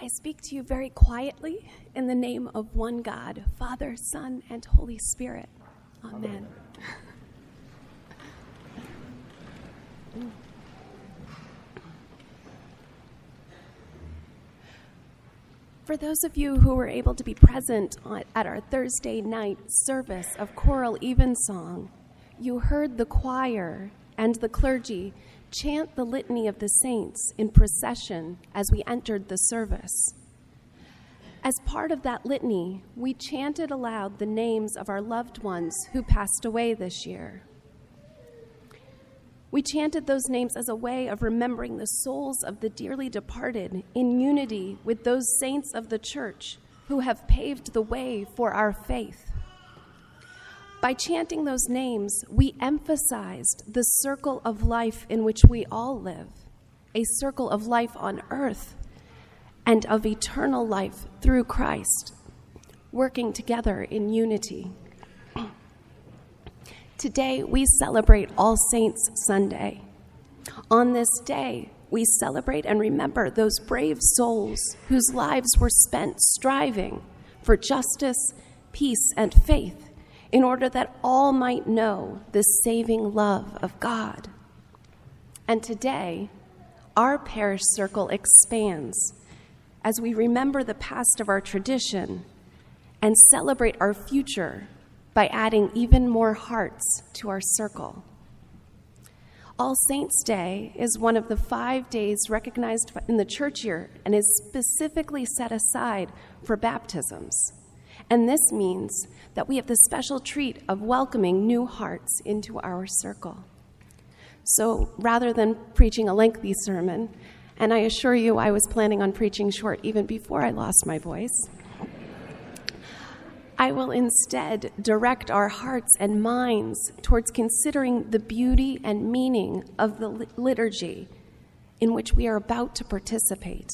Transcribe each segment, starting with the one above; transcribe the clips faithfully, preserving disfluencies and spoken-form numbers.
I speak to you very quietly in the name of one God, Father, Son, and Holy Spirit. Amen. For those of you who were able to be present at our Thursday night service of choral evensong, you heard the choir and the clergy chant the litany of the saints in procession as we entered the service. As part of that litany, we chanted aloud the names of our loved ones who passed away this year. We chanted those names as a way of remembering the souls of the dearly departed in unity with those saints of the church who have paved the way for our faith. By chanting those names, we emphasized the circle of life in which we all live, a circle of life on earth and of eternal life through Christ, working together in unity. Today, we celebrate All Saints Sunday. On this day, we celebrate and remember those brave souls whose lives were spent striving for justice, peace, and faith in order that all might know the saving love of God. And today, our parish circle expands as we remember the past of our tradition and celebrate our future by adding even more hearts to our circle. All Saints' Day is one of the five days recognized in the church year and is specifically set aside for baptisms. And this means that we have the special treat of welcoming new hearts into our circle. So rather than preaching a lengthy sermon, and I assure you I was planning on preaching short even before I lost my voice, I will instead direct our hearts and minds towards considering the beauty and meaning of the liturgy in which we are about to participate.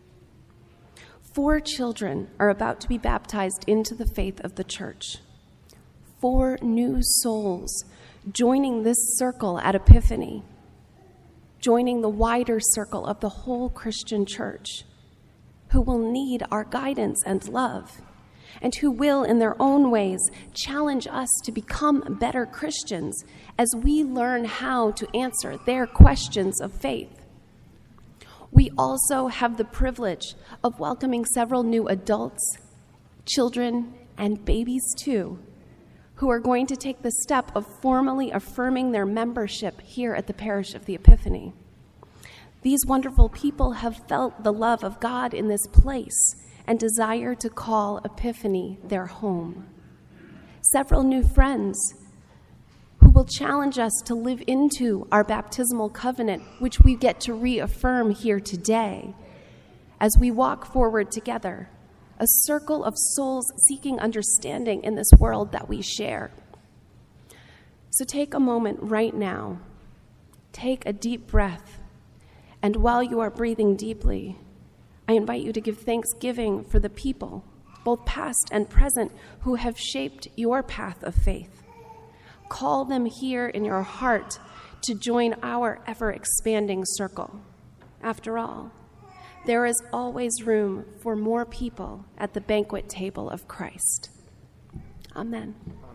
Four children are about to be baptized into the faith of the church. Four new souls joining this circle at Epiphany, joining the wider circle of the whole Christian church, who will need our guidance and love, and who will, in their own ways, challenge us to become better Christians as we learn how to answer their questions of faith. We also have the privilege of welcoming several new adults, children, and babies too, who are going to take the step of formally affirming their membership here at the Parish of the Epiphany. These wonderful people have felt the love of God in this place and desire to call Epiphany their home. Several new friends who will challenge us to live into our baptismal covenant, which we get to reaffirm here today as we walk forward together, a circle of souls seeking understanding in this world that we share. So take a moment right now, take a deep breath, and while you are breathing deeply, I invite you to give thanksgiving for the people, both past and present, who have shaped your path of faith. Call them here in your heart to join our ever-expanding circle. After all, there is always room for more people at the banquet table of Christ. Amen.